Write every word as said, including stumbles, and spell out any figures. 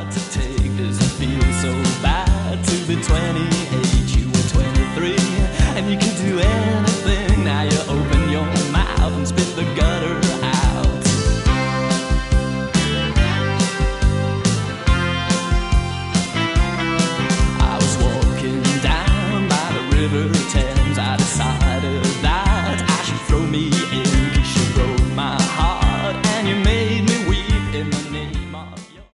to take. Does it feel so bad to be twenty-eight? You were twenty-three and you could do anything.